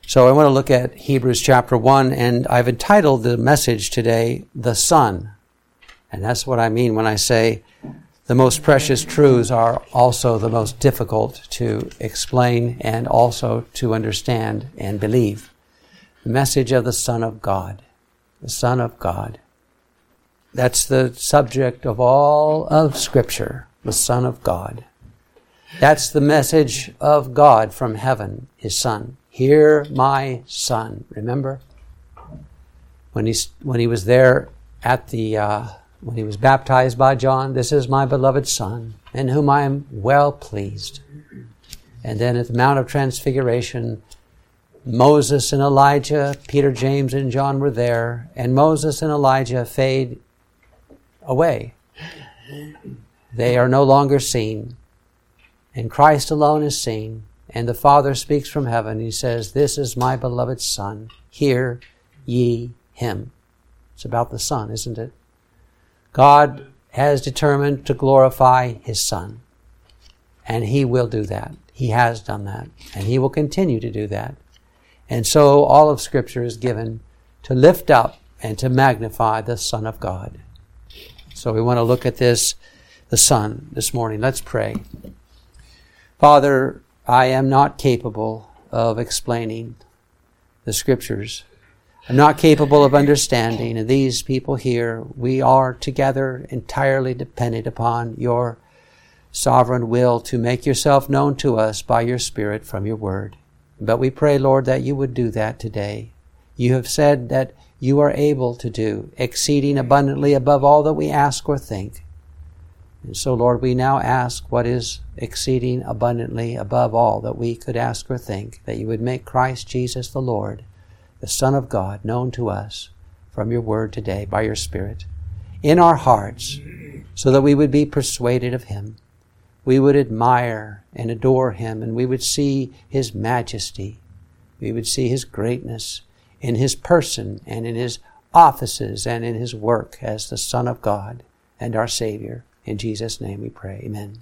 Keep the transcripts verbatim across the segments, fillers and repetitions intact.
So I want to look at Hebrews chapter one, and I've entitled the message today, The Son. And that's what I mean when I say the most precious truths are also the most difficult to explain and also to understand and believe. The message of the Son of God. The Son of God. That's the subject of all of Scripture, the Son of God. That's the message of God from heaven, His Son. Hear my Son. Remember? When he, when he was there at the, uh, when he was baptized by John, this is my beloved Son, in whom I am well pleased. And then at the Mount of Transfiguration, Moses and Elijah, Peter, James, and John were there, and Moses and Elijah fade away. They are no longer seen, and Christ alone is seen. And the Father speaks from heaven. He says, this is my beloved Son. Hear ye him. It's about the Son, isn't it? God has determined to glorify His Son. And He will do that. He has done that. And He will continue to do that. And so all of Scripture is given to lift up and to magnify the Son of God. So we want to look at this, the Son, this morning. Let's pray. Father, I am not capable of explaining the Scriptures. I'm not capable of understanding. And these people here, we are together entirely dependent upon your sovereign will to make yourself known to us by your Spirit from your Word. But we pray, Lord, that you would do that today. You have said that you are able to do exceeding abundantly above all that we ask or think. And so, Lord, we now ask what is exceeding abundantly above all that we could ask or think, that you would make Christ Jesus the Lord, the Son of God, known to us from your word today by your Spirit, in our hearts, so that we would be persuaded of him. We would admire and adore him, and we would see his majesty. We would see his greatness in his person and in his offices and in his work as the Son of God and our Savior. In Jesus' name we pray. Amen.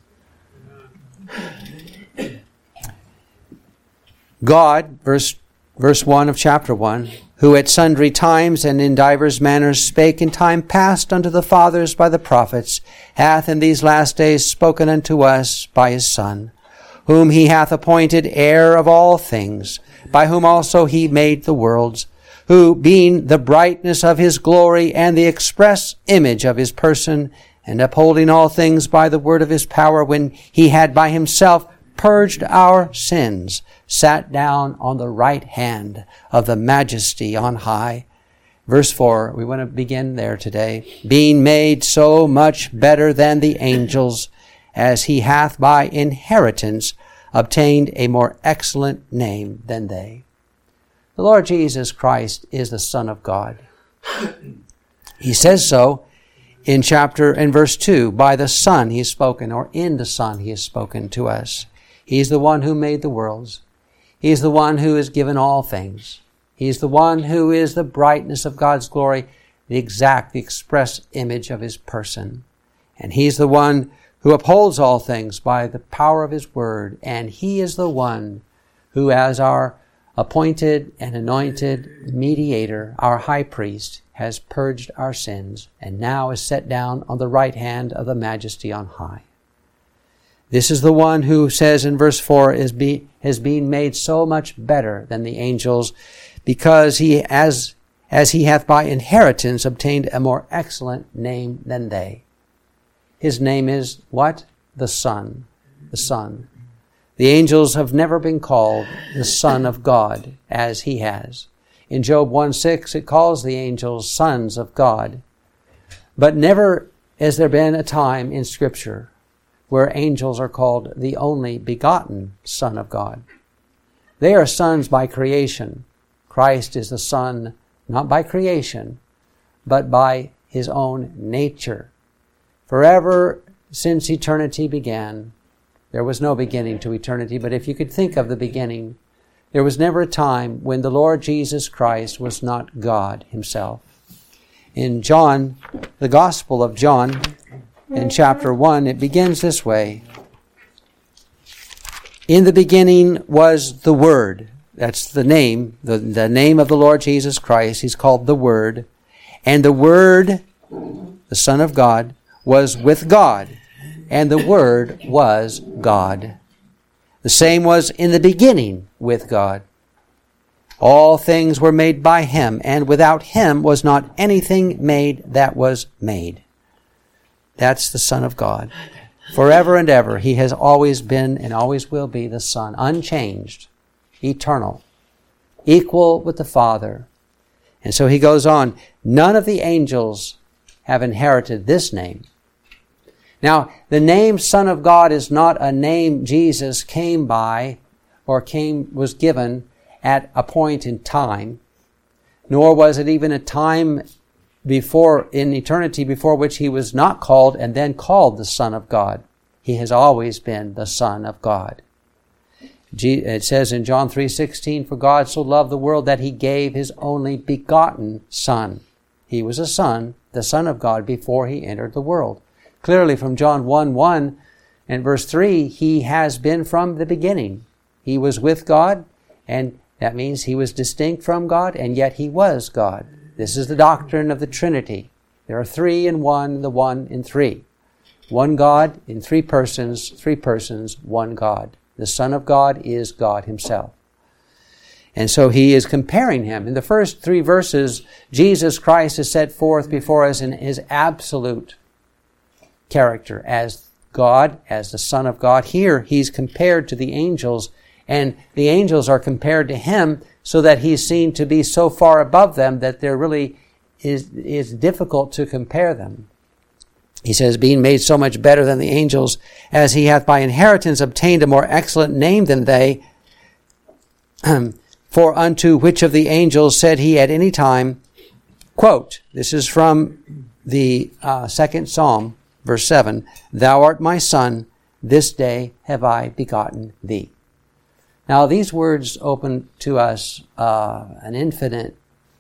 God, verse, verse one of chapter one, who at sundry times and in divers manners spake in time past unto the fathers by the prophets, hath in these last days spoken unto us by his Son, whom he hath appointed heir of all things, by whom also he made the worlds, who, being the brightness of his glory and the express image of his person, and upholding all things by the word of his power, when he had by himself purged our sins, sat down on the right hand of the majesty on high. Verse four, we want to begin there today. Being made so much better than the angels, as he hath by inheritance obtained a more excellent name than they. The Lord Jesus Christ is the Son of God. He says so in chapter and verse two. By the Son he has spoken, or in the Son he has spoken to us. He's the one who made the worlds. He's the one who has given all things. He's the one who is the brightness of God's glory, the exact, the express image of his person. And he's the one who upholds all things by the power of his word. And he is the one who, as our appointed and anointed mediator, our high priest, has purged our sins and now is set down on the right hand of the majesty on high. This is the one who says in verse four, is be, has been made so much better than the angels, because he, as, as he hath by inheritance obtained a more excellent name than they. His name is what? The Son. The Son. The angels have never been called the Son of God as he has. In Job one six, it calls the angels sons of God. But never has there been a time in Scripture where angels are called the only begotten Son of God. They are sons by creation. Christ is the Son not by creation, but by his own nature. Forever since eternity began, there was no beginning to eternity, but if you could think of the beginning, there was never a time when the Lord Jesus Christ was not God himself. In John, the Gospel of John, in chapter one, it begins this way. In the beginning was the Word. That's the name, the, the name of the Lord Jesus Christ. He's called the Word. And the Word, the Son of God, was with God. And the Word was God. The same was in the beginning with God. All things were made by Him, and without Him was not anything made that was made. That's the Son of God. Forever and ever, He has always been and always will be the Son, unchanged, eternal, equal with the Father. And so He goes on, none of the angels have inherited this name. Now, the name Son of God is not a name Jesus came by or came was given at a point in time, nor was it even a time before, in eternity, before which He was not called and then called the Son of God. He has always been the Son of God. It says in John three sixteen, for God so loved the world that He gave His only begotten Son. He was a Son, the Son of God, before He entered the world. Clearly from John one one and verse three, He has been from the beginning. He was with God, and that means He was distinct from God, and yet He was God. This is the doctrine of the Trinity. There are three in one, the one in three. One God in three persons, three persons, one God. The Son of God is God Himself. And so He is comparing Him. In the first three verses, Jesus Christ is set forth before us in His absolute character as God, as the Son of God. Here, He's compared to the angels, and the angels are compared to Him so that He's seen to be so far above them that there really is, is difficult to compare them. He says, being made so much better than the angels, as He hath by inheritance obtained a more excellent name than they. For unto which of the angels said He at any time, quote, this is from the uh, second Psalm, verse seven, Thou art my Son, this day have I begotten Thee. Now these words open to us uh, an infinite,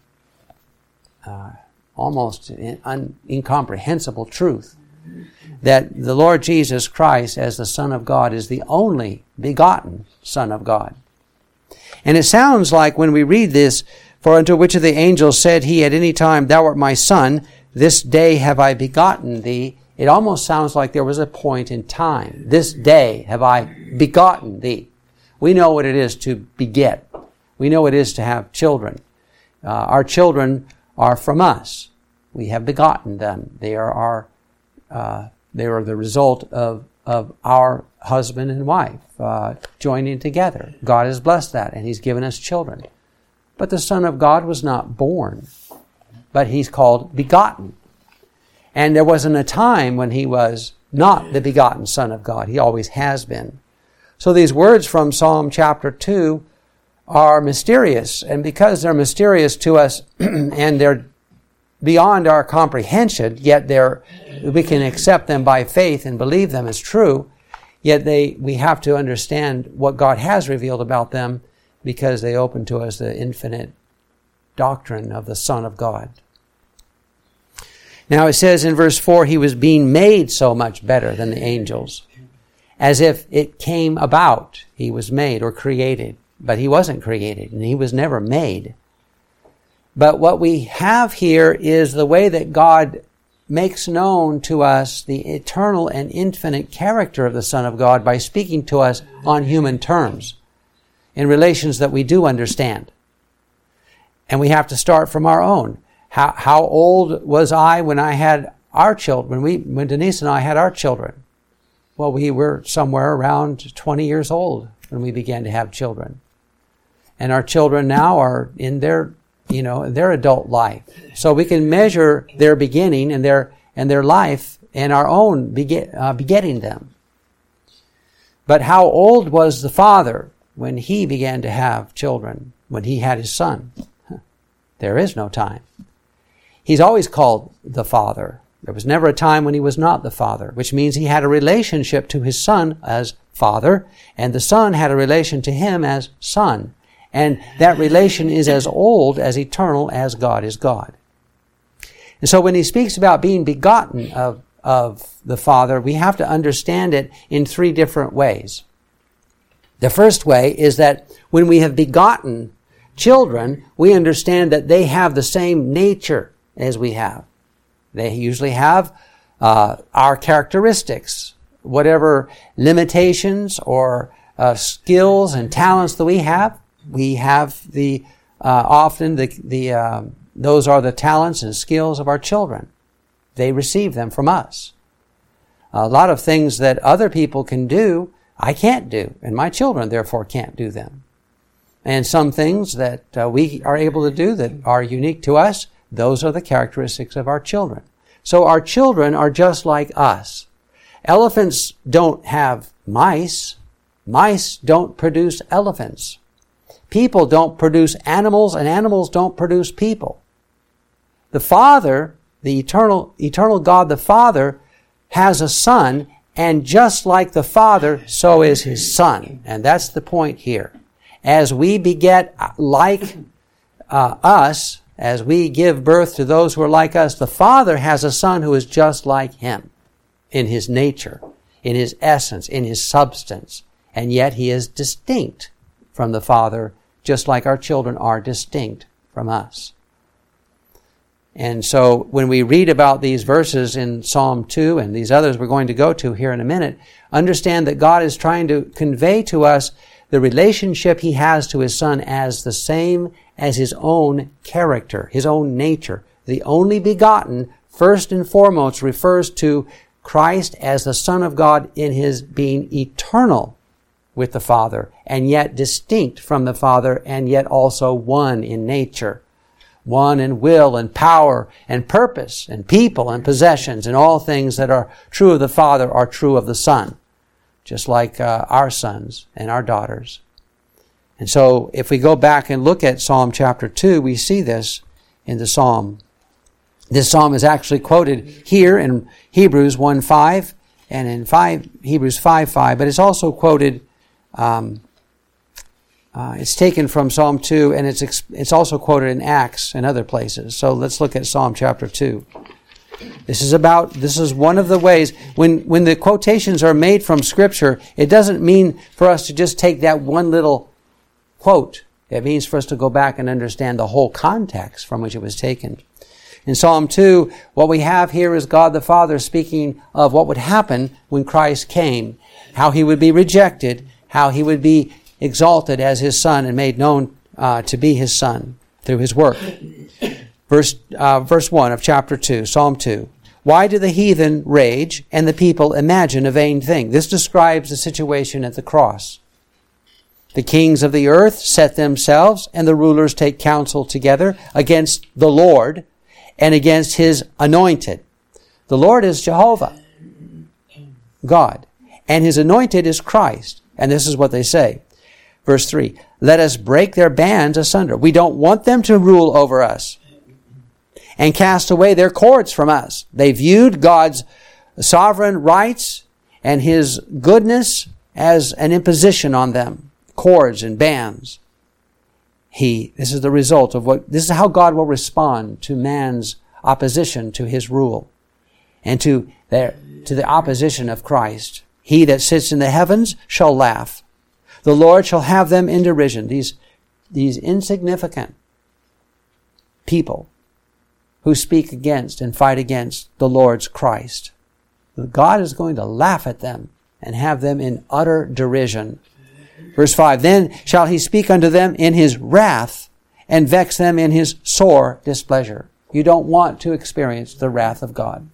uh, almost un- incomprehensible truth, that the Lord Jesus Christ, as the Son of God, is the only begotten Son of God. And it sounds like when we read this, for unto which of the angels said He at any time, Thou art my Son, this day have I begotten Thee, it almost sounds like there was a point in time. This day have I begotten Thee. We know what it is to beget. We know what it is to have children. Uh, our children are from us. We have begotten them. They are our, uh, they are the result of, of our husband and wife uh, joining together. God has blessed that, and He's given us children. But the Son of God was not born, but He's called begotten. And there wasn't a time when He was not the begotten Son of God. He always has been. So these words from Psalm chapter two are mysterious. And because they're mysterious to us and they're beyond our comprehension, yet they're, we can accept them by faith and believe them as true, yet they we have to understand what God has revealed about them because they open to us the infinite doctrine of the Son of God. Now it says in verse four, He was being made so much better than the angels, as if it came about. He was made or created, but He wasn't created, and He was never made. But what we have here is the way that God makes known to us the eternal and infinite character of the Son of God by speaking to us on human terms, in relations that we do understand. And we have to start from our own. How, how old was I when I had our children, when we, when Denise and I had our children? Well, we were somewhere around twenty years old when we began to have children. And our children now are in their, you know, their adult life. So we can measure their beginning and their, and their life and our own beget, uh, begetting them. But how old was the father when he began to have children, when he had his son? There is no time. He's always called the Father. There was never a time when He was not the Father, which means He had a relationship to His Son as Father, and the Son had a relation to Him as Son. And that relation is as old, as eternal as God is God. And so when He speaks about being begotten of, of the Father, we have to understand it in three different ways. The first way is that when we have begotten children, we understand that they have the same nature as we have. They usually have uh, our characteristics, whatever limitations or uh, skills and talents that we have. We have the uh, often the the uh, those are the talents and skills of our children. They receive them from us. A lot of things that other people can do, I can't do, and my children therefore can't do them. And some things that uh, we are able to do that are unique to us, those are the characteristics of our children. So our children are just like us. Elephants don't have mice. Mice don't produce elephants. People don't produce animals, and animals don't produce people. The Father, the eternal, eternal God, the Father, has a Son, and just like the Father, so is His Son. And that's the point here. As we beget like uh, us, as we give birth to those who are like us, the Father has a Son who is just like Him in His nature, in His essence, in His substance. And yet He is distinct from the Father, just like our children are distinct from us. And so when we read about these verses in Psalm two and these others we're going to go to here in a minute, understand that God is trying to convey to us the relationship He has to His Son as the same as His own character, His own nature. The only begotten, first and foremost, refers to Christ as the Son of God in His being eternal with the Father, and yet distinct from the Father, and yet also one in nature. One in will and power and purpose and people and possessions, and all things that are true of the Father are true of the Son, just like uh, our sons and our daughters. And so if we go back and look at Psalm chapter two, we see this in the Psalm. This Psalm is actually quoted here in Hebrews one five and in five, Hebrews five five, but it's also quoted um, Uh, it's taken from Psalm two, and it's it's also quoted in Acts and other places. So let's look at Psalm chapter two. This is about, this is one of the ways, when, when the quotations are made from Scripture, it doesn't mean for us to just take that one little quote. It means for us to go back and understand the whole context from which it was taken. In Psalm two, what we have here is God the Father speaking of what would happen when Christ came, how He would be rejected, how He would be exalted as His Son and made known uh, to be His Son through His work. Verse uh, verse one of chapter two, Psalm two. Why do the heathen rage and the people imagine a vain thing? This describes the situation at the cross. The kings of the earth set themselves, and the rulers take counsel together against the Lord and against His anointed. The Lord is Jehovah, God, and His anointed is Christ. And this is what they say. Verse three, let us break their bands asunder. We don't want them to rule over us, and cast away their cords from us. They viewed God's sovereign rights and His goodness as an imposition on them, cords and bands. He, this is the result of what, this is how God will respond to man's opposition to His rule and to their, to the opposition of Christ. He that sits in the heavens shall laugh. The Lord shall have them in derision. These, these insignificant people who speak against and fight against the Lord's Christ. God is going to laugh at them and have them in utter derision. Verse five, then shall He speak unto them in His wrath and vex them in His sore displeasure. You don't want to experience the wrath of God.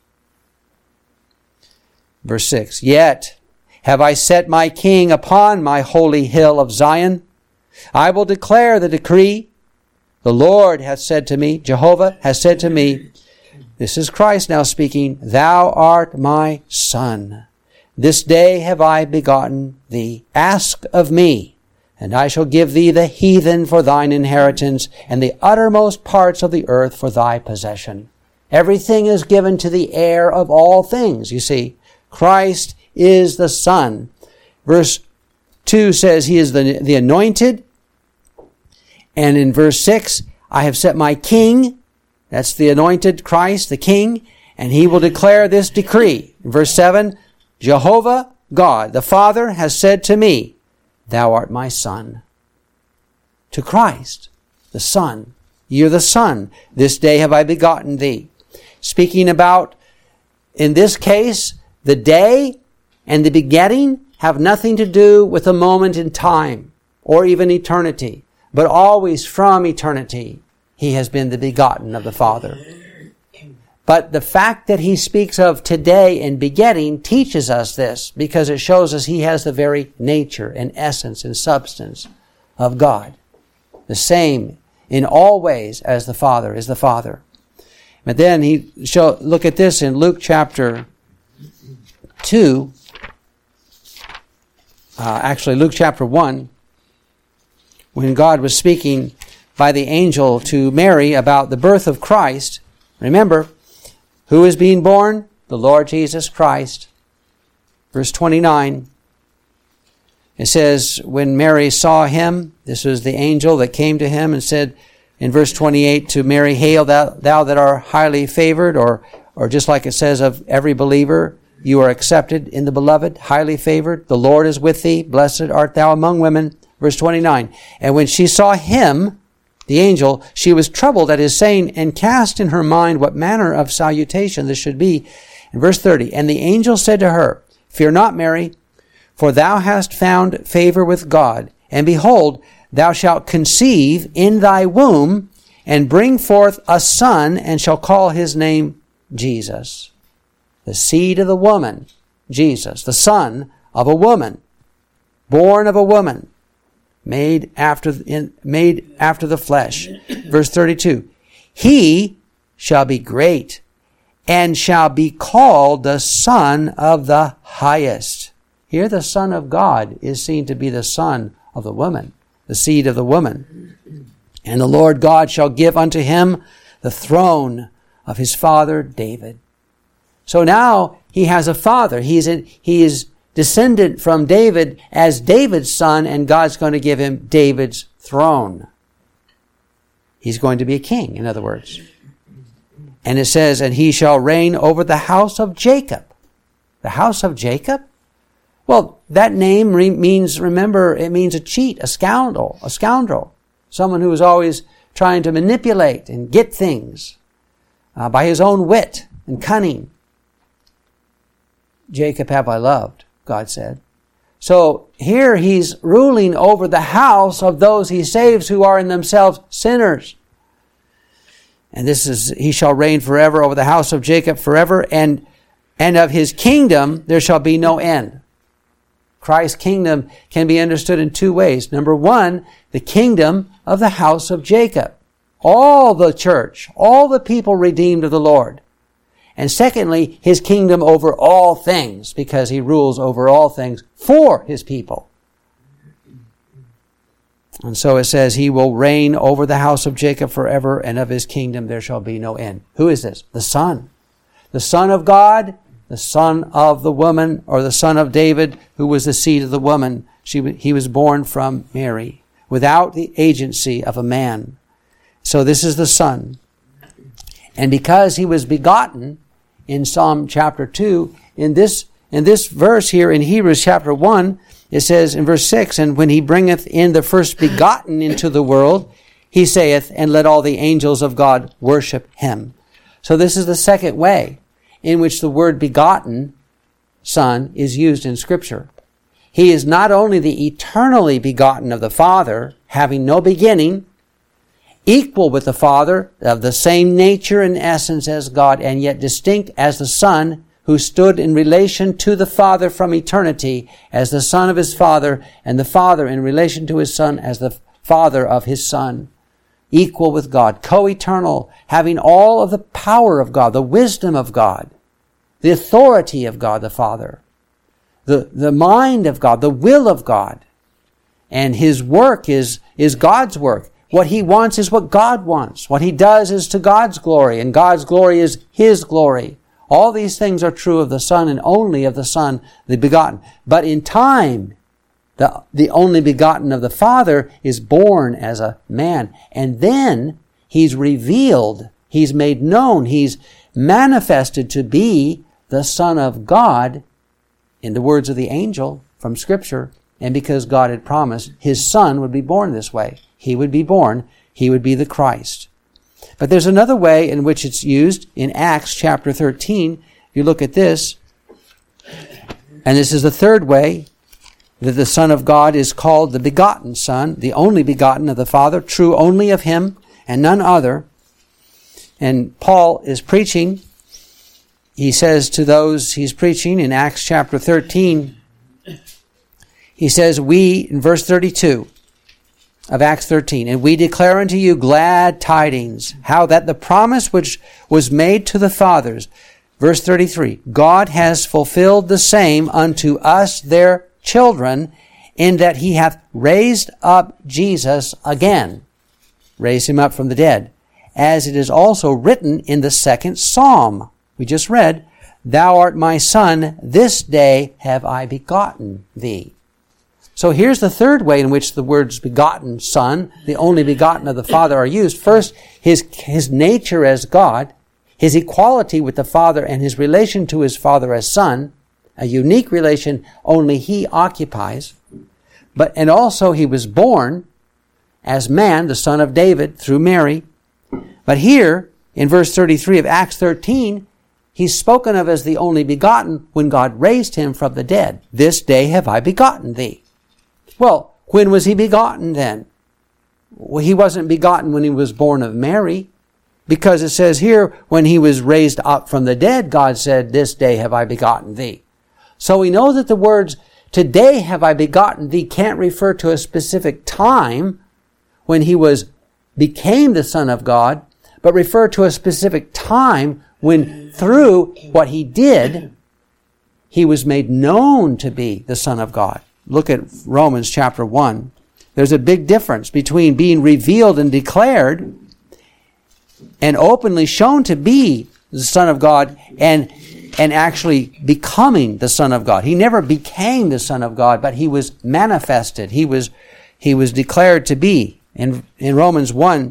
Verse six, yet have I set my king upon my holy hill of Zion. I will declare the decree. The Lord hath said to me, Jehovah has said to me, this is Christ now speaking, thou art my son. This day have I begotten thee. Ask of me, and I shall give thee the heathen for thine inheritance, and the uttermost parts of the earth for thy possession. Everything is given to the heir of all things, you see. Christ is the Son. Verse two says He is the, the anointed. And in verse six, I have set my king. That's the anointed Christ, the king. And He will declare this decree. In verse seven, Jehovah God, the Father, has said to me, thou art my Son. To Christ, the Son. You're the Son. This day have I begotten thee. Speaking about, in this case, the day and the begetting have nothing to do with a moment in time or even eternity, but always from eternity he has been the begotten of the Father. But the fact that he speaks of today and begetting teaches us this, because it shows us he has the very nature and essence and substance of God. The same in all ways as the Father is the Father. But then he show look at this in Luke chapter two. Uh, actually, Luke chapter one, when God was speaking by the angel to Mary about the birth of Christ. Remember, who is being born? The Lord Jesus Christ. Verse twenty-nine. It says, when Mary saw him, this was the angel that came to him and said in verse twenty-eight to Mary, Hail thou, thou that art highly favored, or, or just like it says of every believer, you are accepted in the beloved, highly favored. The Lord is with thee. Blessed art thou among women. Verse twenty-nine. And when she saw him, the angel, she was troubled at his saying, and cast in her mind what manner of salutation this should be. In verse thirty, and the angel said to her, Fear not, Mary, for thou hast found favor with God. And behold, thou shalt conceive in thy womb, and bring forth a son, and shall call his name Jesus. The seed of the woman, Jesus, the son of a woman, born of a woman, made after in, made after the flesh. Verse thirty-two, he shall be great, and shall be called the Son of the Highest. Here the Son of God is seen to be the son of the woman, the seed of the woman. And the Lord God shall give unto him the throne of his father David. So now he has a father. He's in, he is descendant from David as David's son, and God's going to give him David's throne. He's going to be a king, in other words. And it says, and he shall reign over the house of Jacob. The house of Jacob? Well, that name re- means, remember, it means a cheat, a scoundrel, a scoundrel. Someone who is always trying to manipulate and get things uh, by his own wit and cunning. Jacob have I loved, God said. So here he's ruling over the house of those he saves who are in themselves sinners. And this is, he shall reign forever over the house of Jacob forever, and, and of his kingdom there shall be no end. Christ's kingdom can be understood in two ways. Number one, the kingdom of the house of Jacob. All the church, all the people redeemed of the Lord. And secondly, his kingdom over all things, because he rules over all things for his people. And so it says, he will reign over the house of Jacob forever, and of his kingdom there shall be no end. Who is this? The Son. The Son of God, the son of the woman, or the son of David, who was the seed of the woman. She, he was born from Mary, without the agency of a man. So this is the Son. And because he was begotten, in Psalm chapter two, in this in this verse here in Hebrews chapter one, it says in verse six, and when he bringeth in the first begotten into the world, he saith, and let all the angels of God worship him. So this is the second way in which the word begotten, Son, is used in Scripture. He is not only the eternally begotten of the Father, having no beginning, equal with the Father, of the same nature and essence as God, and yet distinct as the Son, who stood in relation to the Father from eternity as the Son of his Father, and the Father in relation to his Son as the Father of his Son. Equal with God, co-eternal, having all of the power of God, the wisdom of God, the authority of God the Father, the, the mind of God, the will of God. And his work is, is God's work. What he wants is what God wants. What he does is to God's glory, and God's glory is his glory. All these things are true of the Son, and only of the Son, the begotten. But in time, the, the only begotten of the Father is born as a man. And then he's revealed, he's made known, he's manifested to be the Son of God, in the words of the angel from Scripture, and because God had promised his son would be born this way. He would be born. He would be the Christ. But there's another way in which it's used in Acts chapter thirteen. If you look at this, and this is the third way that the Son of God is called the begotten Son, the only begotten of the Father, true only of him and none other. And Paul is preaching. He says to those he's preaching in Acts chapter thirteen, he says, we, in verse thirty-two of Acts thirteen, and we declare unto you glad tidings, how that the promise which was made to the fathers, verse thirty-three, God has fulfilled the same unto us their children, in that he hath raised up Jesus again, raised him up from the dead, as it is also written in the second psalm. We just read, thou art my son, this day have I begotten thee. So here's the third way in which the words begotten son, the only begotten of the Father, are used. First, his, his nature as God, his equality with the Father and his relation to his Father as Son, a unique relation only he occupies. But, and also he was born as man, the son of David, through Mary. But here, in verse thirty-three of Acts thirteen, he's spoken of as the only begotten when God raised him from the dead. This day have I begotten thee. Well, when was he begotten then? Well, he wasn't begotten when he was born of Mary, because it says here, when he was raised up from the dead, God said, this day have I begotten thee. So we know that the words, today have I begotten thee, can't refer to a specific time when he was became the Son of God, but refer to a specific time when through what he did, he was made known to be the Son of God. Look at Romans chapter one. There's a big difference between being revealed and declared and openly shown to be the Son of God and, and actually becoming the Son of God. He never became the Son of God, but he was manifested. He was, he was declared to be. In, in Romans one,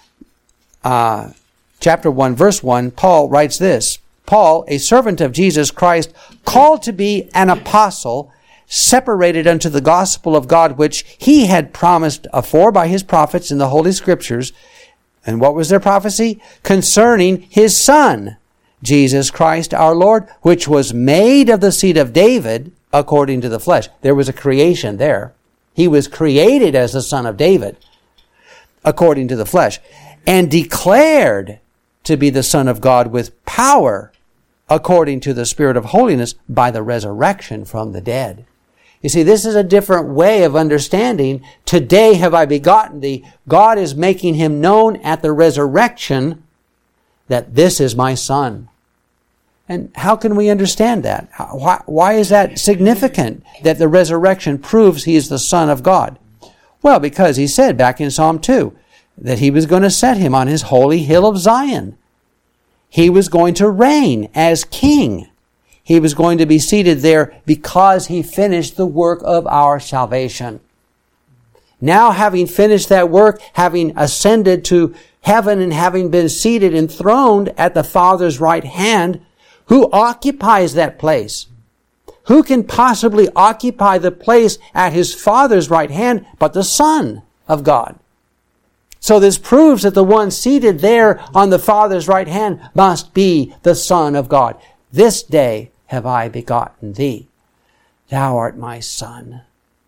uh, chapter one, verse one, Paul writes this, Paul, a servant of Jesus Christ, called to be an apostle, separated unto the gospel of God, which he had promised afore by his prophets in the Holy Scriptures. And what was their prophecy? Concerning his Son, Jesus Christ our Lord, which was made of the seed of David according to the flesh. There was a creation there. He was created as the Son of David according to the flesh, and declared to be the Son of God with power according to the Spirit of holiness by the resurrection from the dead. You see, this is a different way of understanding. Today have I begotten thee. God is making him known at the resurrection that this is my Son. And how can we understand that? Why, why is that significant that the resurrection proves he is the Son of God? Well, because he said back in Psalm two that he was going to set him on his holy hill of Zion. He was going to reign as king. He was going to be seated there because he finished the work of our salvation. Now, having finished that work, having ascended to heaven and having been seated enthroned at the Father's right hand, who occupies that place? Who can possibly occupy the place at his Father's right hand but the Son of God? So this proves that the one seated there on the Father's right hand must be the Son of God. This day have I begotten thee. Thou art my Son.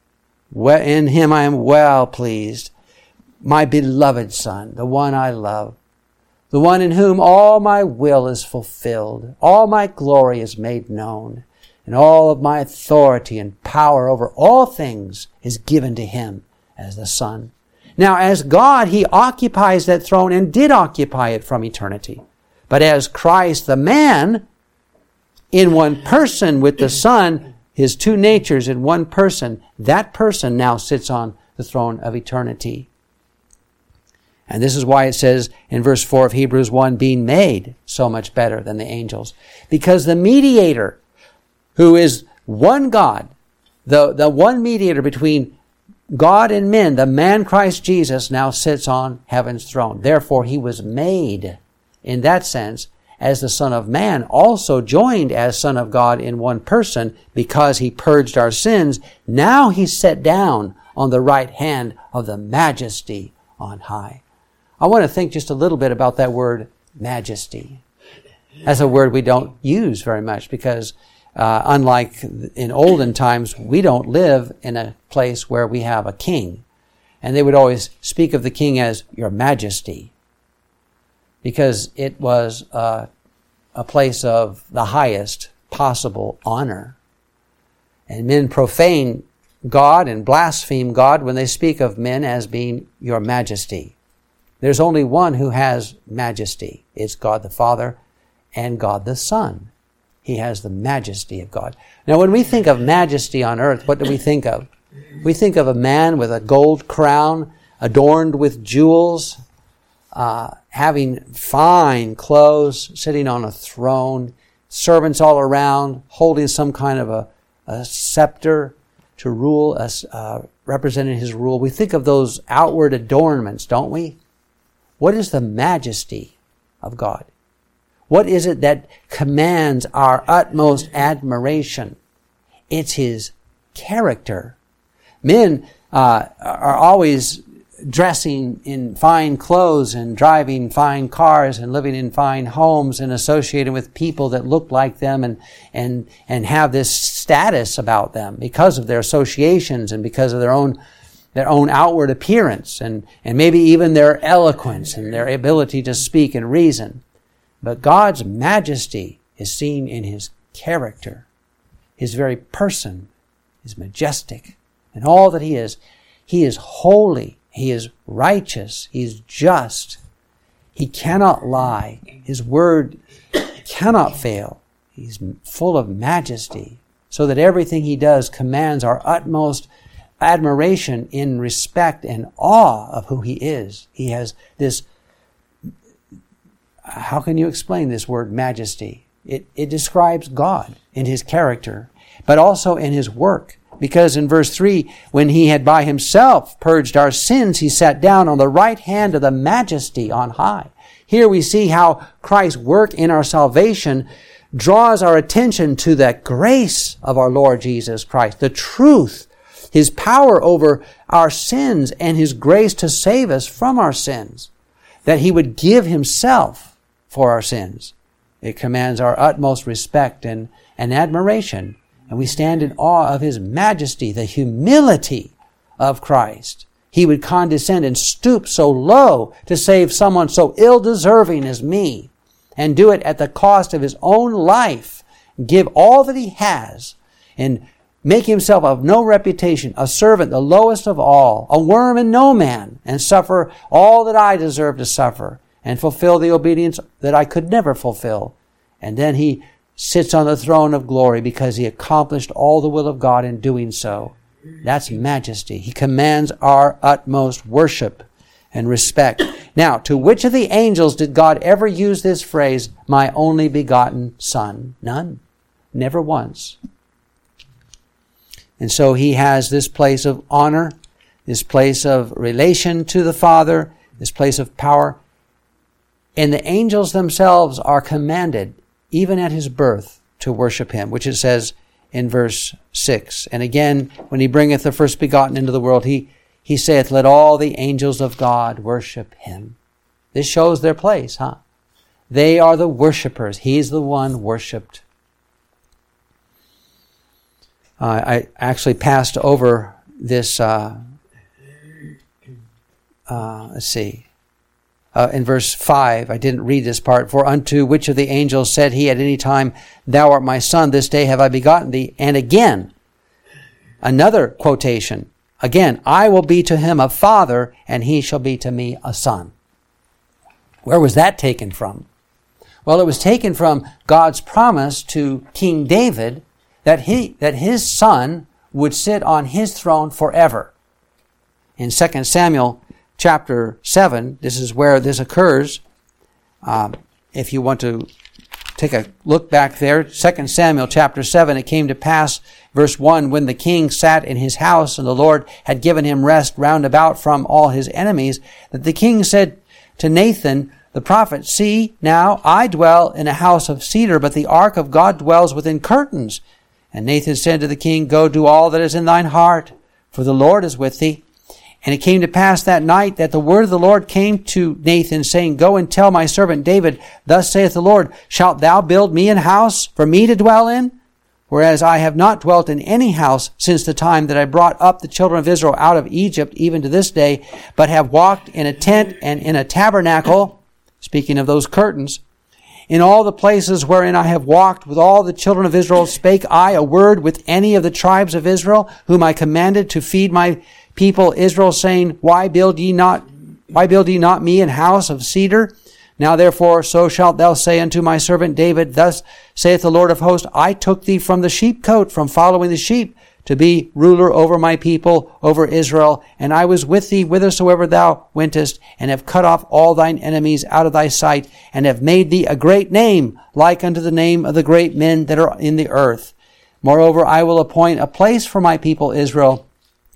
In him I am well pleased. My beloved Son, the one I love. The one in whom all my will is fulfilled. All my glory is made known. And all of my authority and power over all things is given to him as the Son. Now, as God, he occupies that throne and did occupy it from eternity. But as Christ, the man, in one person with the Son, his two natures in one person, that person now sits on the throne of eternity. And this is why it says in verse four of Hebrews one, being made so much better than the angels. Because the mediator, who is one God, the, the one mediator between God and men, the man Christ Jesus, now sits on heaven's throne. Therefore, he was made, in that sense, as the Son of Man, also joined as Son of God in one person because he purged our sins, now he's set down on the right hand of the Majesty on high. I want to think just a little bit about that word majesty. That's a word we don't use very much because uh, unlike in olden times, we don't live in a place where we have a king. And they would always speak of the king as Your Majesty because it was uh, a place of the highest possible honor. And men profane God and blaspheme God when they speak of men as being Your Majesty. There's only one who has majesty. It's God the Father and God the Son. He has the majesty of God. Now, when we think of majesty on earth, what do we think of? We think of a man with a gold crown, adorned with jewels, uh, having fine clothes, sitting on a throne, servants all around, holding some kind of a, a scepter to rule, us, uh, representing his rule. We think of those outward adornments, don't we? What is the majesty of God? What is it that commands our utmost admiration? It's His character. Men uh, are always dressing in fine clothes and driving fine cars and living in fine homes and associating with people that look like them and and and have this status about them because of their associations and because of their own their own outward appearance and, and maybe even their eloquence and their ability to speak and reason. But God's majesty is seen in His character. His very person is majestic. And all that He is, He is holy. He is righteous. He is just. He cannot lie. His word cannot fail. He's full of majesty, so that everything He does commands our utmost admiration in respect and awe of who He is. He has this, how can you explain this word majesty? It, it describes God in His character, but also in His work. Because in verse three, when He had by Himself purged our sins, He sat down on the right hand of the Majesty on high. Here we see how Christ's work in our salvation draws our attention to the grace of our Lord Jesus Christ, the truth, His power over our sins, and His grace to save us from our sins, that He would give Himself for our sins. It commands our utmost respect and, and admiration. And we stand in awe of His majesty, the humility of Christ. He would condescend and stoop so low to save someone so ill-deserving as me, and do it at the cost of His own life, give all that He has, and make Himself of no reputation, a servant, the lowest of all, a worm and no man, and suffer all that I deserve to suffer, and fulfill the obedience that I could never fulfill. And then He sits on the throne of glory because He accomplished all the will of God in doing so. That's majesty. He commands our utmost worship and respect. Now, to which of the angels did God ever use this phrase, my only begotten Son? None. Never once. And so He has this place of honor, this place of relation to the Father, this place of power. And the angels themselves are commanded, even at His birth, to worship Him, which it says in verse six. And again, when He bringeth the first begotten into the world, He, he saith, let all the angels of God worship Him. This shows their place, huh? They are the worshipers. He's the one worshipped. Uh, I actually passed over this, uh, uh, let's see, uh, in verse five, I didn't read this part. For unto which of the angels said He at any time, thou art my Son, this day have I begotten thee? And again, another quotation, again, I will be to him a father, and he shall be to me a son. Where was that taken from? Well, it was taken from God's promise to King David that he that his son would sit on his throne forever. In Second Samuel chapter seven, this is where this occurs. Um, if you want to take a look back there, Second Samuel chapter seven, it came to pass, verse one, when the king sat in his house and the Lord had given him rest round about from all his enemies, that the king said to Nathan, the prophet, See, now I dwell in a house of cedar, but the ark of God dwells within curtains. And Nathan said to the king, Go do all that is in thine heart, for the Lord is with thee. And it came to pass that night that the word of the Lord came to Nathan, saying, Go and tell my servant David, Thus saith the Lord, Shalt thou build me an house for me to dwell in? Whereas I have not dwelt in any house since the time that I brought up the children of Israel out of Egypt, even to this day, but have walked in a tent and in a tabernacle, speaking of those curtains, in all the places wherein I have walked with all the children of Israel, spake I a word with any of the tribes of Israel, whom I commanded to feed my people Israel, saying, Why build ye not, why build ye not me an house of cedar? Now therefore, so shalt thou say unto my servant David, Thus saith the Lord of hosts, I took thee from the sheepcote, from following the sheep, to be ruler over my people, over Israel. And I was with thee whithersoever thou wentest, and have cut off all thine enemies out of thy sight, and have made thee a great name, like unto the name of the great men that are in the earth. Moreover, I will appoint a place for my people Israel,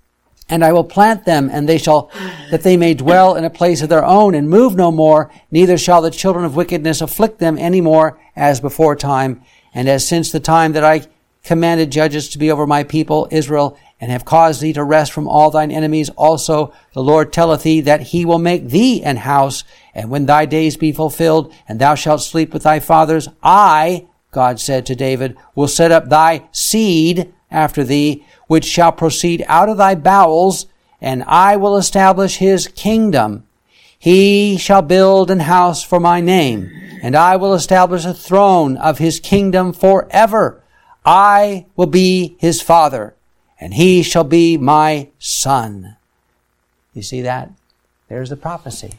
and I will plant them, and they shall, that they may dwell in a place of their own, and move no more, neither shall the children of wickedness afflict them any more, as before time, and as since the time that I commanded judges to be over my people Israel, and have caused thee to rest from all thine enemies. Also the Lord telleth thee that he will make thee an house, and when thy days be fulfilled, and thou shalt sleep with thy fathers, I, God said to David, will set up thy seed after thee, which shall proceed out of thy bowels, and I will establish his kingdom. He shall build an house for my name, and I will establish a throne of his kingdom forever. I will be his father, and he shall be my son. You see that? There's the prophecy.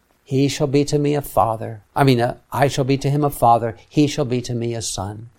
He shall be to me a father. I mean, uh, I shall be to him a father. He shall be to me a son.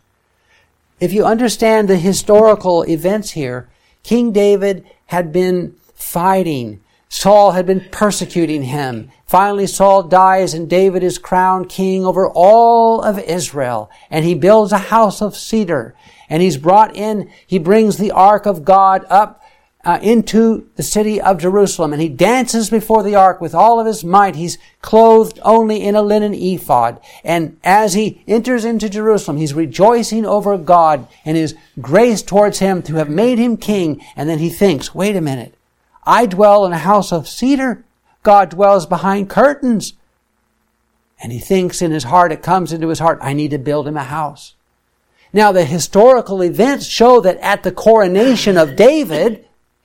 If you understand the historical events here, King David had been fighting. Saul had been persecuting him. Finally, Saul dies and David is crowned king over all of Israel. And he builds a house of cedar. And he's brought in, he brings the ark of God up uh, into the city of Jerusalem. And he dances before the ark with all of his might. He's clothed only in a linen ephod. And as he enters into Jerusalem, he's rejoicing over God and his grace towards him to have made him king. And then he thinks, wait a minute. I dwell in a house of cedar. God dwells behind curtains. And he thinks in his heart, it comes into his heart, I need to build him a house. Now, the historical events show that at the coronation of David,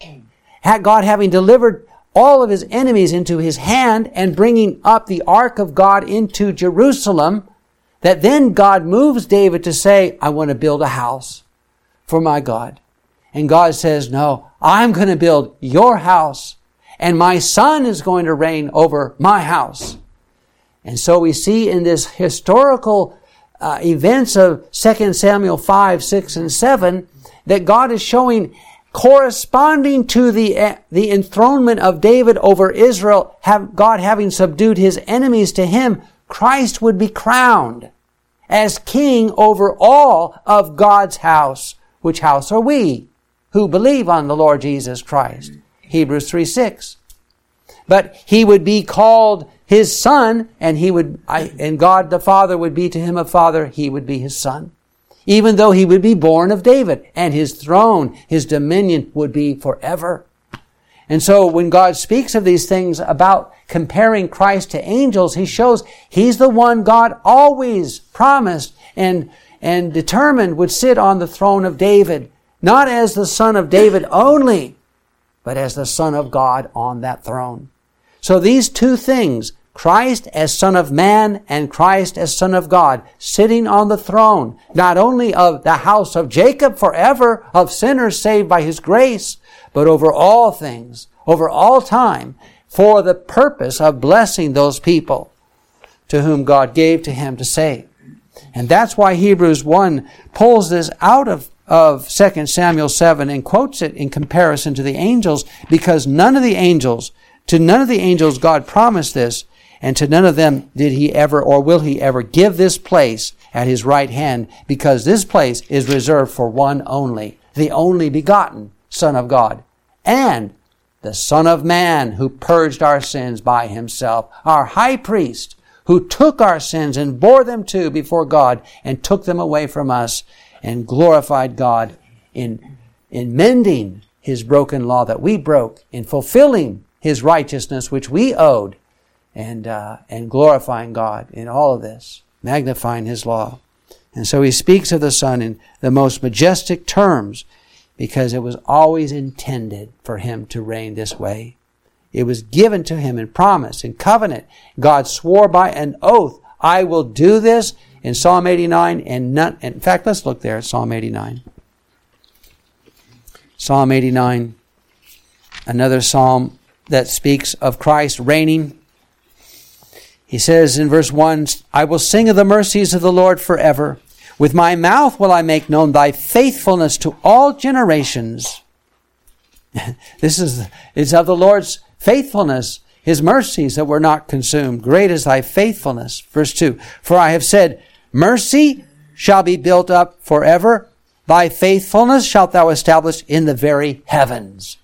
had God having delivered all of his enemies into his hand and bringing up the ark of God into Jerusalem, that then God moves David to say, I want to build a house for my God. And God says, no, I'm going to build your house, and my son is going to reign over my house. And so we see in this historical uh, events of Second Samuel five, six, and seven, that God is showing, corresponding to the uh, the enthronement of David over Israel, have God having subdued his enemies to him, Christ would be crowned as king over all of God's house. Which house are we who believe on the Lord Jesus Christ? Hebrews three six. But he would be called his son, and he would, I, and God the Father would be to him a father, he would be his son. Even though he would be born of David, and his throne, his dominion would be forever. And so when God speaks of these things about comparing Christ to angels, he shows he's the one God always promised and, and determined would sit on the throne of David, not as the son of David only, but as the Son of God on that throne. So these two things, Christ as Son of Man and Christ as Son of God, sitting on the throne, not only of the house of Jacob forever, of sinners saved by his grace, but over all things, over all time, for the purpose of blessing those people to whom God gave to him to save. And that's why Hebrews one pulls this out of of Second Samuel seven and quotes it in comparison to the angels, because none of the angels, to none of the angels God promised this, and to none of them did he ever or will he ever give this place at his right hand, because this place is reserved for one only, the only begotten Son of God, and the Son of Man who purged our sins by himself, our high priest, who took our sins and bore them too before God and took them away from us and glorified God in, in mending his broken law that we broke, in fulfilling his righteousness which we owed, and uh, and glorifying God in all of this, magnifying his law. And so he speaks of the Son in the most majestic terms because it was always intended for him to reign this way. It was given to him in promise, in covenant. God swore by an oath, I will do this in Psalm eighty-nine. And none, in fact, let's look there at Psalm eighty-nine. Psalm eighty-nine, another psalm that speaks of Christ reigning. He says in verse one, I will sing of the mercies of the Lord forever. With my mouth will I make known thy faithfulness to all generations. This is it's of the Lord's faithfulness, his mercies that were not consumed. Great is thy faithfulness. Verse two, for I have said, mercy shall be built up forever. Thy faithfulness shalt thou establish in the very heavens.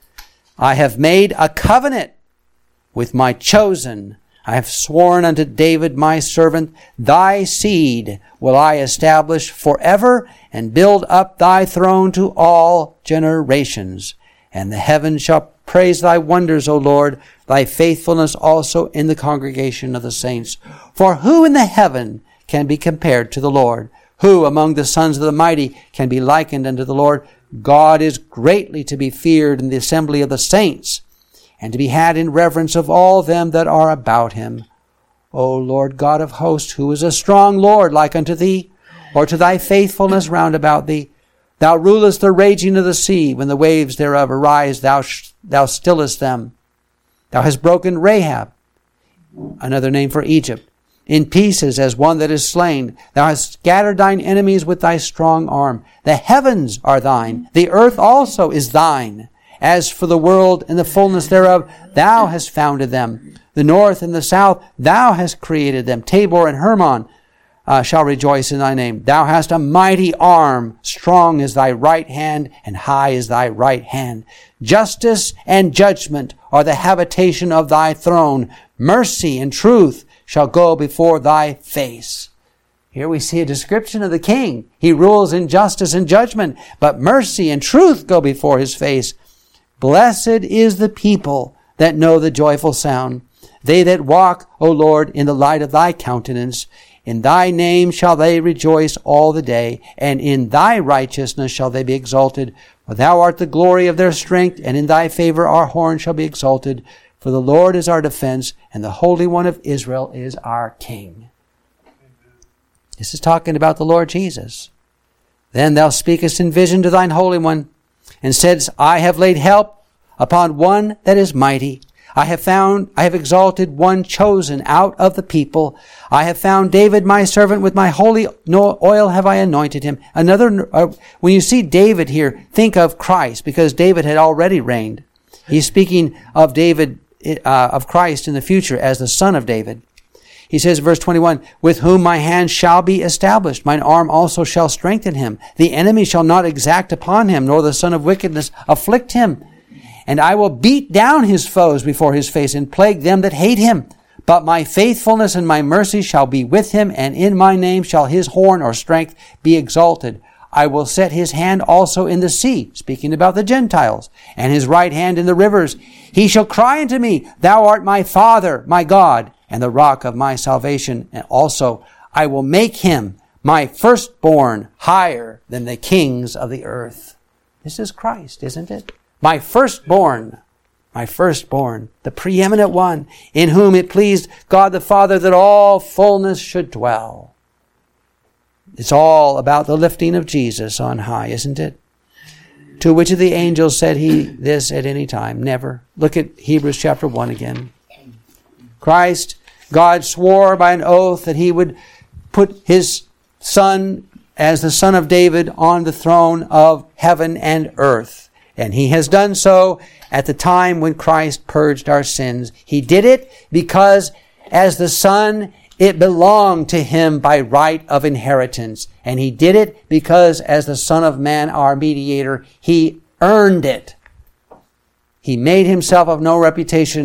I have made a covenant with my chosen. I have sworn unto David my servant, thy seed will I establish forever and build up thy throne to all generations. And the heavens shall praise thy wonders, O Lord, thy faithfulness also in the congregation of the saints. For who in the heaven can be compared to the Lord? Who among the sons of the mighty can be likened unto the Lord? God is greatly to be feared in the assembly of the saints, and to be had in reverence of all them that are about him. O Lord God of hosts, who is a strong Lord like unto thee, or to thy faithfulness round about thee? Thou rulest the raging of the sea, when the waves thereof arise, thou, sh- thou stillest them. Thou hast broken Rahab, another name for Egypt, in pieces as one that is slain. Thou hast scattered thine enemies with thy strong arm. The heavens are thine, the earth also is thine. As for the world and the fullness thereof, thou hast founded them. The north and the south, thou hast created them. Tabor and Hermon uh, shall rejoice in thy name. Thou hast a mighty arm, strong is thy right hand, and high is thy right hand. Justice and judgment are the habitation of thy throne. Mercy and truth shall go before thy face. Here we see a description of the king. He rules in justice and judgment, but mercy and truth go before his face. Blessed is the people that know the joyful sound. They that walk, O Lord, in the light of thy countenance. In thy name shall they rejoice all the day, and in thy righteousness shall they be exalted. For thou art the glory of their strength, and in thy favor our horn shall be exalted. For the Lord is our defense, and the Holy One of Israel is our King. This is talking about the Lord Jesus. Then thou speakest in vision to thine Holy One, and saidst, I have laid help upon one that is mighty. I have found, I have exalted one chosen out of the people. I have found David my servant, with my holy oil have I anointed him. Another, uh, when you see David here, think of Christ, because David had already reigned. He's speaking of David, uh, of Christ in the future as the son of David. He says, verse twenty-one, with whom my hand shall be established, mine arm also shall strengthen him. The enemy shall not exact upon him, nor the son of wickedness afflict him. And I will beat down his foes before his face, and plague them that hate him. But my faithfulness and my mercy shall be with him, and in my name shall his horn or strength be exalted. I will set his hand also in the sea, speaking about the Gentiles, and his right hand in the rivers. He shall cry unto me, thou art my Father, my God, and the rock of my salvation. And also I will make him my firstborn higher than the kings of the earth. This is Christ, isn't it? My firstborn, my firstborn, the preeminent one, in whom it pleased God the Father that all fullness should dwell. It's all about the lifting of Jesus on high, isn't it? To which of the angels said he this at any time? Never. Look at Hebrews chapter one again. Christ, God swore by an oath that he would put his son as the son of David on the throne of heaven and earth. And he has done so at the time when Christ purged our sins. He did it because as the son, it belonged to him by right of inheritance. And he did it because as the Son of Man, our mediator, he earned it. He made himself of no reputation.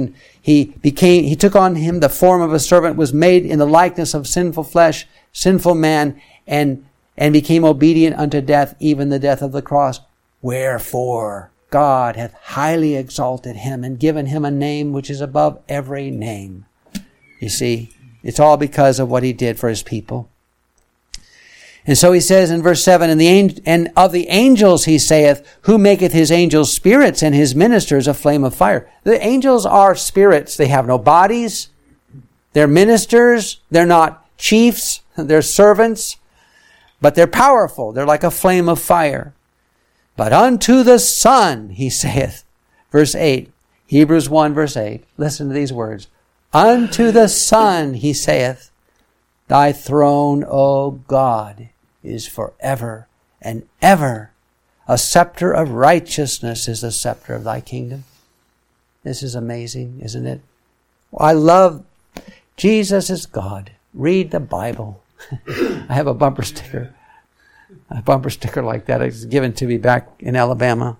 He became, he took on him the form of a servant, was made in the likeness of sinful flesh, sinful man, and, and became obedient unto death, even the death of the cross. Wherefore God hath highly exalted him and given him a name which is above every name. You see, it's all because of what he did for his people. And so he says in verse seven, and, the, and of the angels he saith, who maketh his angels spirits and his ministers a flame of fire. The angels are spirits. They have no bodies. They're ministers. They're not chiefs. They're servants. But they're powerful. They're like a flame of fire. But unto the Son, he saith, verse eight, Hebrews one, verse eight, listen to these words. Unto the Son, he saith, thy throne, O God, is forever and ever. A scepter of righteousness is the scepter of thy kingdom. This is amazing, isn't it? I love Jesus is God. Read the Bible. I have a bumper sticker. A bumper sticker like that is given to me back in Alabama.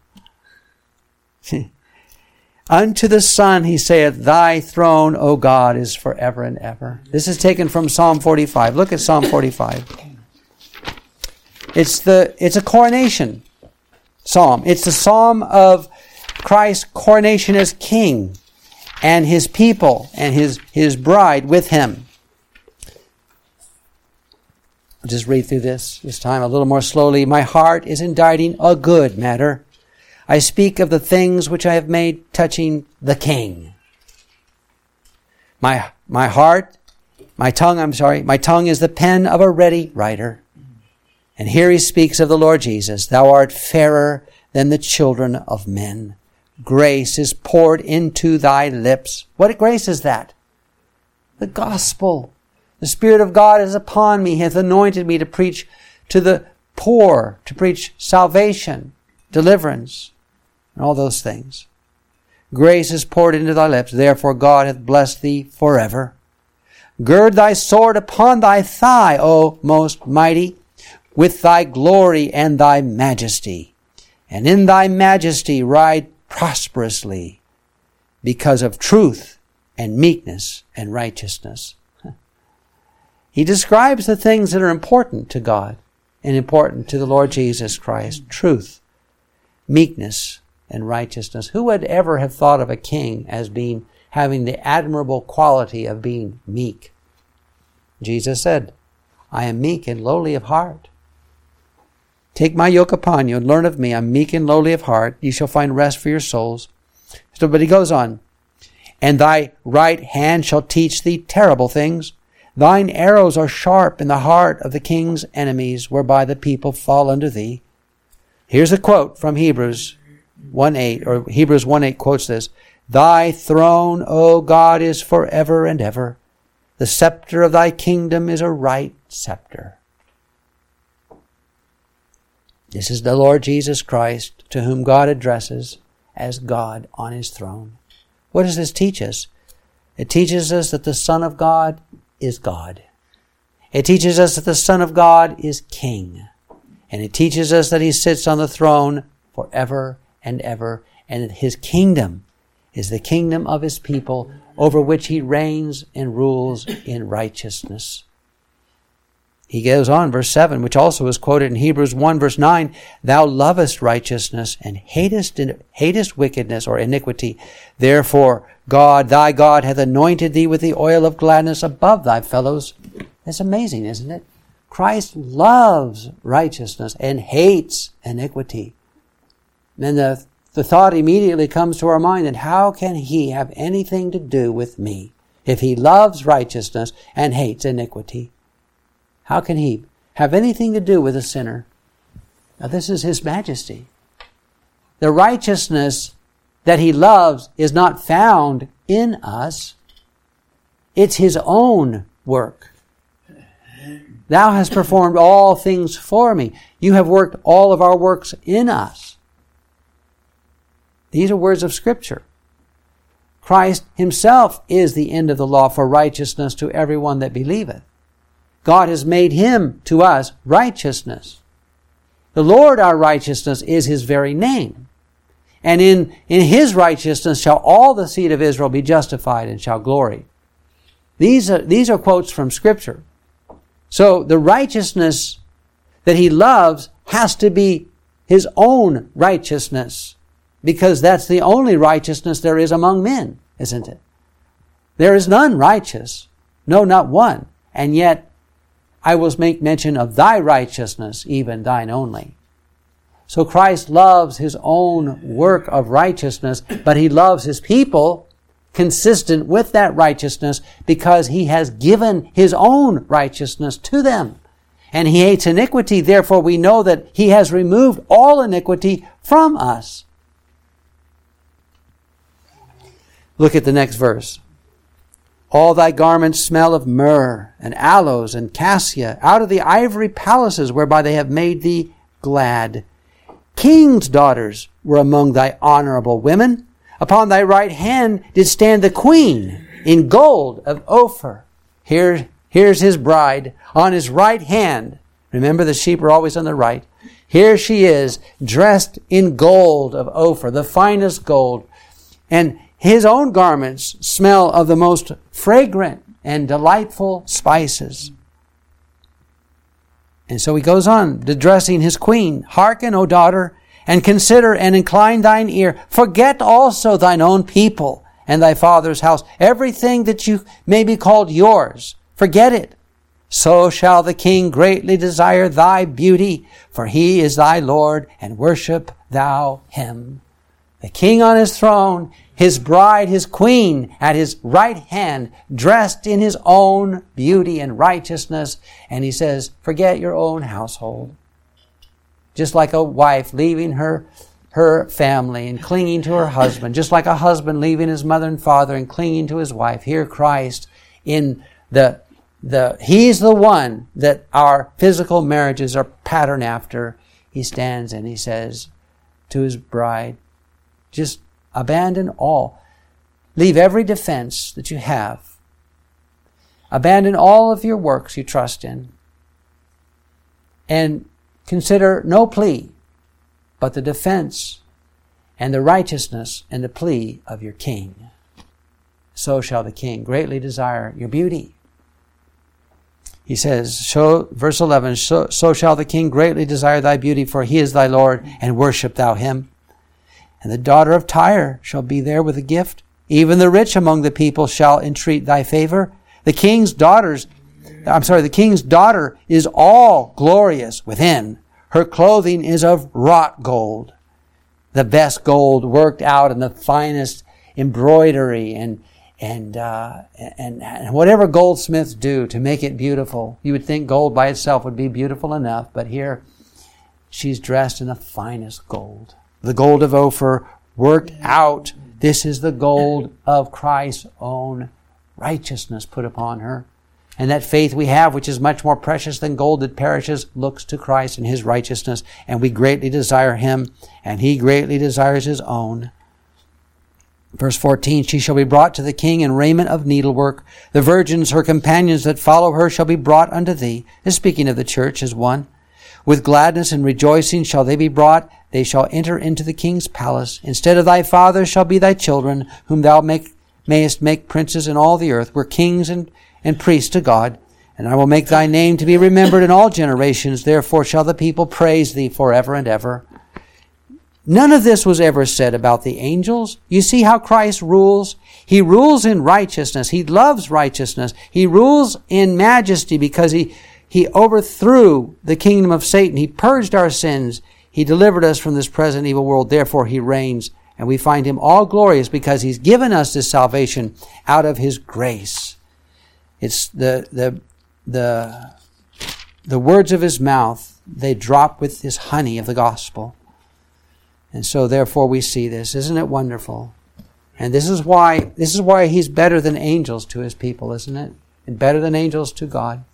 Unto the Son, he saith, thy throne, O God, is forever and ever. This is taken from Psalm forty-five. Look at Psalm forty-five. It's the, it's a coronation psalm. It's the psalm of Christ's coronation as king and his people and his, his bride with him. I'll just read through this, this time a little more slowly. My heart is inditing a good matter. I speak of the things which I have made touching the King. My, my heart, my tongue, I'm sorry, my tongue is the pen of a ready writer. And here he speaks of the Lord Jesus. Thou art fairer than the children of men. Grace is poured into thy lips. What grace is that? The gospel. The Spirit of God is upon me. He hath anointed me to preach to the poor, to preach salvation, deliverance, and all those things. Grace is poured into thy lips. Therefore God hath blessed thee forever. Gird thy sword upon thy thigh, O most mighty, with thy glory and thy majesty. And in thy majesty ride prosperously, because of truth and meekness and righteousness. He describes the things that are important to God and important to the Lord Jesus Christ. Truth, meekness, and righteousness. Who would ever have thought of a king as being having the admirable quality of being meek? Jesus said, I am meek and lowly of heart. Take my yoke upon you and learn of me. I'm meek and lowly of heart. You shall find rest for your souls. So, but he goes on. And thy right hand shall teach thee terrible things. Thine arrows are sharp in the heart of the king's enemies, whereby the people fall unto thee. Here's a quote from Hebrews one eight, or Hebrews one eight quotes this. Thy throne, O God, is forever and ever. The scepter of thy kingdom is a right scepter. This is the Lord Jesus Christ, to whom God addresses as God on his throne. What does this teach us? It teaches us that the Son of God is God. It teaches us that the Son of God is King. And it teaches us that he sits on the throne forever and ever. And his kingdom is the kingdom of his people, over which he reigns and rules in righteousness. He goes on, verse seven, which also is quoted in Hebrews one, verse nine, Thou lovest righteousness and hatest, hatest wickedness or iniquity. Therefore, God, thy God, hath anointed thee with the oil of gladness above thy fellows. That's amazing, isn't it? Christ loves righteousness and hates iniquity. And the, the thought immediately comes to our mind, that how can he have anything to do with me if he loves righteousness and hates iniquity? How can he have anything to do with a sinner? Now, this is his majesty. The righteousness that he loves is not found in us. It's his own work. Thou hast performed all things for me. You have worked all of our works in us. These are words of Scripture. Christ himself is the end of the law for righteousness to everyone that believeth. God has made him to us righteousness. The Lord our righteousness is his very name. And in, in His righteousness shall all the seed of Israel be justified and shall glory. These are, these are quotes from Scripture. So the righteousness that He loves has to be His own righteousness, because that's the only righteousness there is among men, isn't it? There is none righteous, no, not one. And yet I will make mention of thy righteousness, even thine only. So Christ loves His own work of righteousness, but He loves His people consistent with that righteousness because He has given His own righteousness to them. And He hates iniquity, therefore we know that He has removed all iniquity from us. Look at the next verse. All thy garments smell of myrrh and aloes and cassia, out of the ivory palaces whereby they have made thee glad. King's daughters were among thy honorable women. Upon thy right hand did stand the queen in gold of Ophir. Here, here's his bride on his right hand. Remember, the sheep are always on the right. Here she is, dressed in gold of Ophir, the finest gold. And his own garments smell of the most fragrant and delightful spices. And so he goes on, addressing his queen. Hearken, O daughter, and consider and incline thine ear. Forget also thine own people and thy father's house. Everything that you may be called yours, forget it. So shall the king greatly desire thy beauty, for he is thy Lord, and worship thou him. The king on his throne, his bride, his queen, at his right hand, dressed in his own beauty and righteousness. And he says, forget your own household. Just like a wife leaving her, her family and clinging to her husband. Just like a husband leaving his mother and father and clinging to his wife. Here Christ, in the, the, He's the one that our physical marriages are patterned after. He stands and he says to his bride, just abandon all. Leave every defense that you have. Abandon all of your works you trust in. And consider no plea, but the defense and the righteousness and the plea of your king. So shall the king greatly desire your beauty. He says, so, verse eleven, so, so shall the king greatly desire thy beauty, for he is thy Lord, and worship thou him. And the daughter of Tyre shall be there with a gift. Even the rich among the people shall entreat thy favor. The king's daughters, I'm sorry, the king's daughter is all glorious within. Her clothing is of wrought gold, the best gold worked out in the finest embroidery and and uh, and, and whatever goldsmiths do to make it beautiful. You would think gold by itself would be beautiful enough, but here she's dressed in the finest gold. The gold of Ophir worked out. This is the gold of Christ's own righteousness put upon her. And that faith we have, which is much more precious than gold that perishes, looks to Christ and His righteousness. And we greatly desire Him, and He greatly desires His own. Verse fourteen, she shall be brought to the king in raiment of needlework. The virgins, her companions that follow her, shall be brought unto thee. This speaking of the church as one. With gladness and rejoicing shall they be brought. They shall enter into the king's palace. Instead of thy fathers shall be thy children, whom thou make, mayest make princes in all the earth. We're kings and, and priests to God. And I will make thy name to be remembered in all generations. Therefore shall the people praise thee forever and ever. None of this was ever said about the angels. You see how Christ rules? He rules in righteousness. He loves righteousness. He rules in majesty because he, he overthrew the kingdom of Satan. He purged our sins. He delivered us from this present evil world. Therefore he reigns. And we find Him all glorious because He's given us this salvation out of His grace. It's the, the, the, the words of His mouth, they drop with this honey of the gospel. And so therefore we see this. Isn't it wonderful? And this is why, this is why He's better than angels to His people, isn't it? And better than angels to God.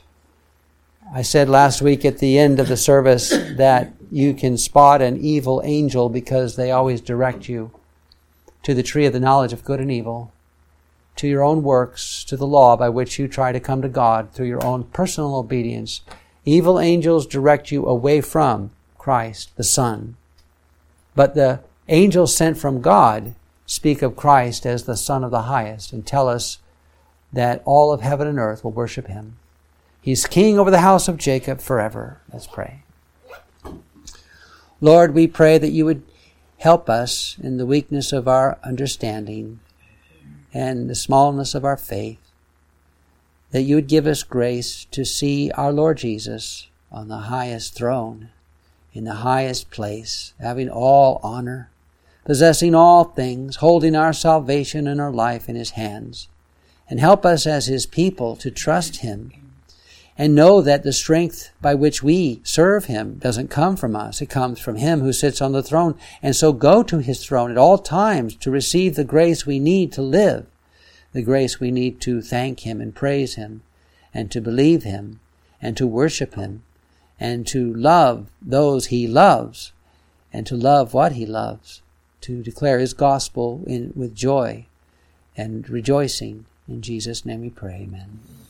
I said last week at the end of the service that you can spot an evil angel because they always direct you to the tree of the knowledge of good and evil, to your own works, to the law by which you try to come to God through your own personal obedience. Evil angels direct you away from Christ, the Son. But the angels sent from God speak of Christ as the Son of the Highest and tell us that all of heaven and earth will worship him. He's king over the house of Jacob forever. Let's pray. Lord, we pray that you would help us in the weakness of our understanding and the smallness of our faith, that you would give us grace to see our Lord Jesus on the highest throne, in the highest place, having all honor, possessing all things, holding our salvation and our life in his hands. And help us as his people to trust him and know that the strength by which we serve him doesn't come from us. It comes from him who sits on the throne. And so go to his throne at all times to receive the grace we need to live, the grace we need to thank him and praise him and to believe him and to worship him and to love those he loves and to love what he loves, to declare his gospel in, with joy and rejoicing. In Jesus' name we pray, amen.